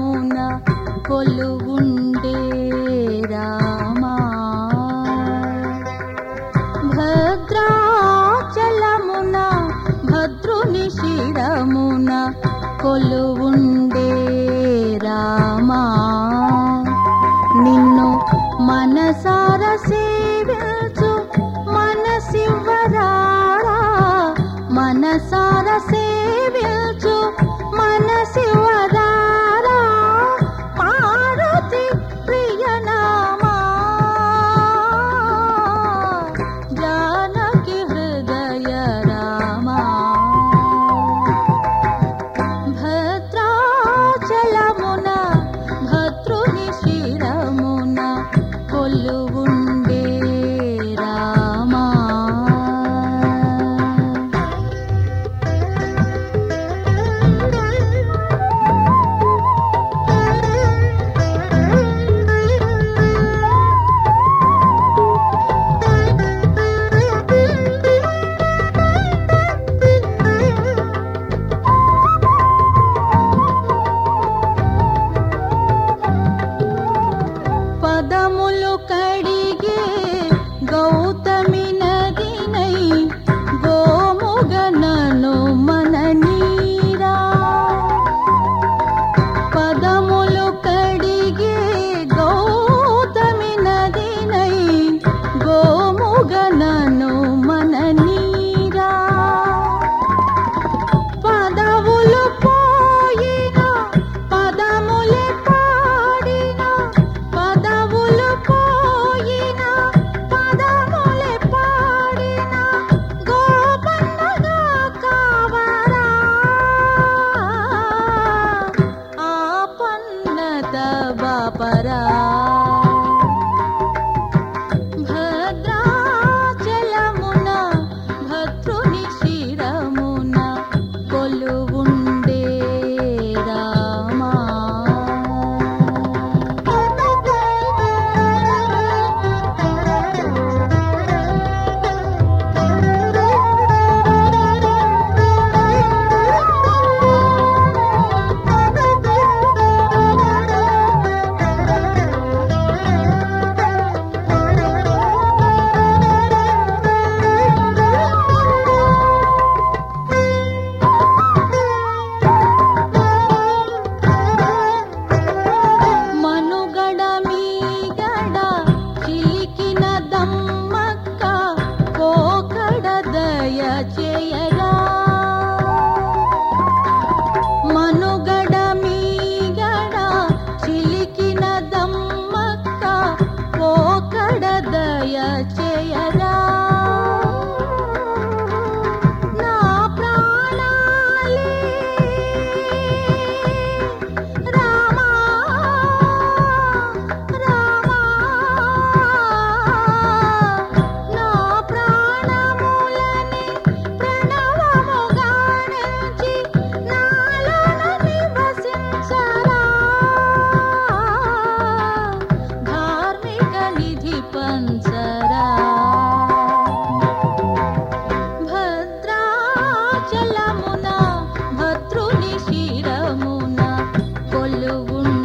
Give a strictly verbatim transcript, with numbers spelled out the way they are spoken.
శిరమున కొలువుండే రామా. భద్రాచలమున భద్రుని శిరమున కొలువుండే రామా. నిన్ను మనసార సేవించు మనసివ్వరారా, మనసార సేవించు మనసివ్వరారా. పార్వతి ప్రియనామా జానకి హృదయ రామా. భద్రాచలమున భద్రుని శిరమున కొలువుండే రామా. పదములు కడిగే గౌతమి నదినై గోముగనను మననీరా. పదములు కడిగే గౌతమి నదినై గోముగనను మననీరా. పదవులు పోయిన పదములే పాడిన, పదవులు పోయిన పదములే పాడిన గోపన్నగా కావరా. ఆపన్నత బాపరా. భద్రాచలమున భద్రుని శిరమున కొలువుండే రామా. మనుగడ మీగడ చిలికిన దమ్మక్క కోకడ దయ చేయరా. మనుగడ మీగడ చిలికిన దమ్మక్క కోకడ దయ చేయరా. నా ప్రాణాలే రామా రామా. నా ప్రాణములని ప్రణవముగా నిలిచి నాలోన నివసించరా. ధార్మిక నిధి పంచరా. భద్రాచలమున భద్రుని శిరమున కొలువుండే